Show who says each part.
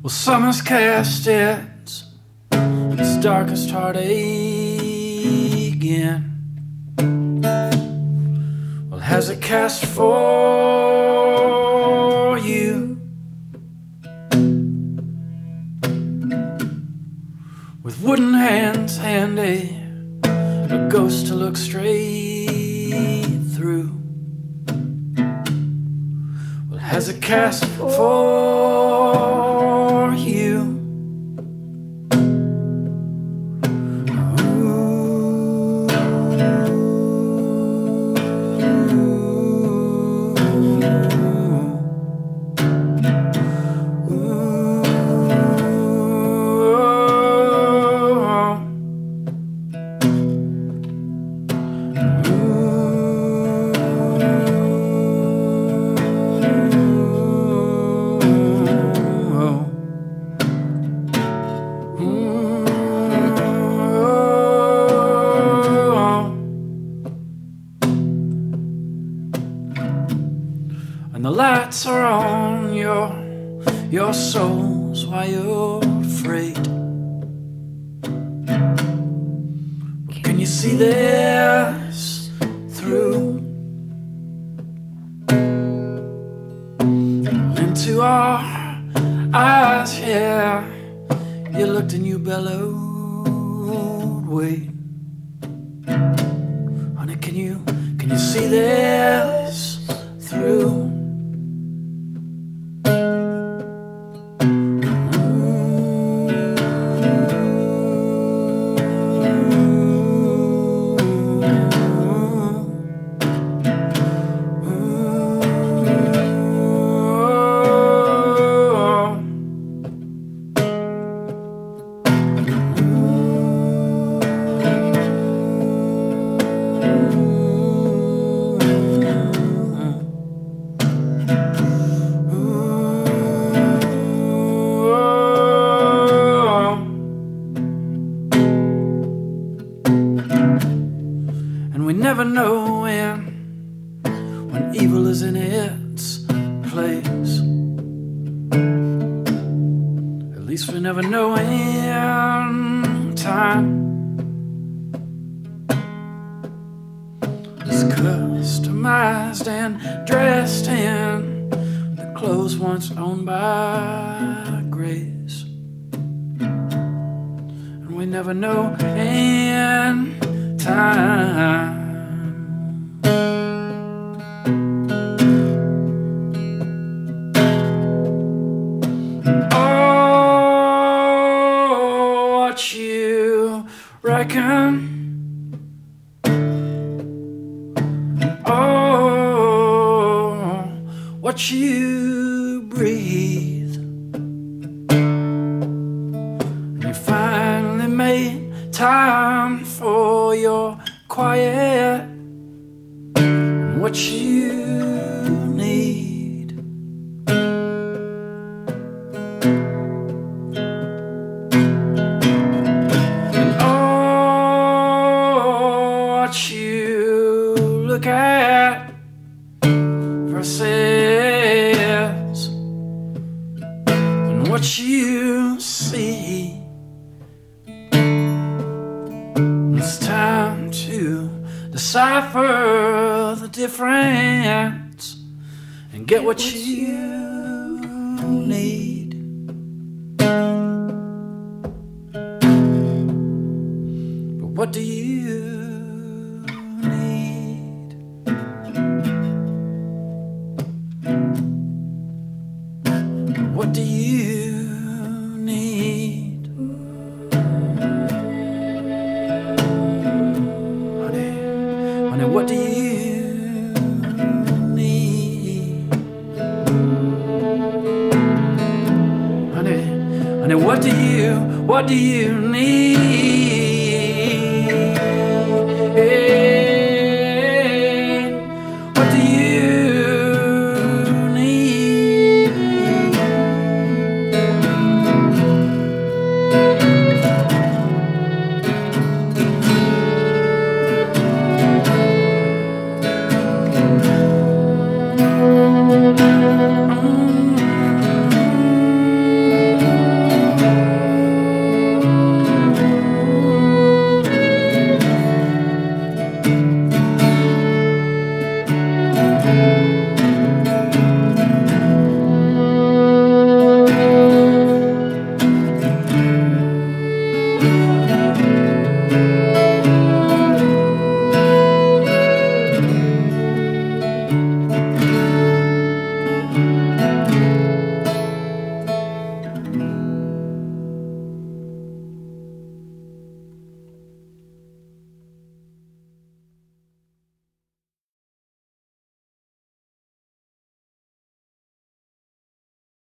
Speaker 1: Well, summer's cast its darkest heartache in. Well, has it cast for you? With wooden hands and a ghost to look straight through. Well, has it cast for you? And the lights are on your souls while you're afraid. But can you see this through? Into our eyes, yeah, you looked and you bellowed, wait. Honey, can you see this through? And we never know when evil is in its place. At least we never know in time. It's customized and dressed in the clothes once owned by grace. And we never know in time. Oh, what you reckon? Oh, what you breathe. And you finally made time for your quiet and what you need. And oh, what you look at versus and what you see. It's time to decipher the difference and get what you need. But what do you need? What do you need? Honey, what do you need? Honey, what do you need?